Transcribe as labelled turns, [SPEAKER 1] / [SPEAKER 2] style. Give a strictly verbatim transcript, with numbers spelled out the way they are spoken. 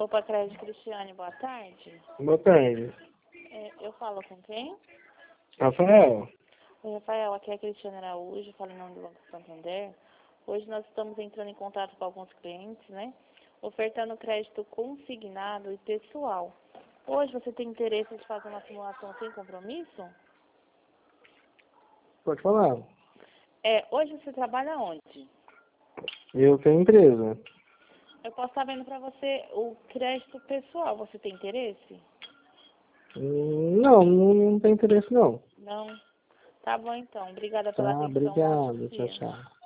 [SPEAKER 1] Opa, Crédito Cristiane, boa tarde.
[SPEAKER 2] Boa tarde.
[SPEAKER 1] É, eu falo com quem?
[SPEAKER 2] Rafael.
[SPEAKER 1] Oi, Rafael, aqui é a Cristiane Araújo, falo em nome do Banco Santander. Hoje nós estamos entrando em contato com alguns clientes, né? Ofertando crédito consignado e pessoal. Hoje você tem interesse de fazer uma simulação sem compromisso?
[SPEAKER 2] Pode falar.
[SPEAKER 1] É, hoje você trabalha onde?
[SPEAKER 2] Eu tenho empresa.
[SPEAKER 1] Eu posso estar vendo para você o crédito pessoal. Você tem interesse?
[SPEAKER 2] Hum, Não, não, não tem interesse não.
[SPEAKER 1] Não? Tá bom então. Obrigada
[SPEAKER 2] Tá,
[SPEAKER 1] pela atenção. Um ótimo
[SPEAKER 2] obrigado. Tchau,
[SPEAKER 1] dia.
[SPEAKER 2] tchau.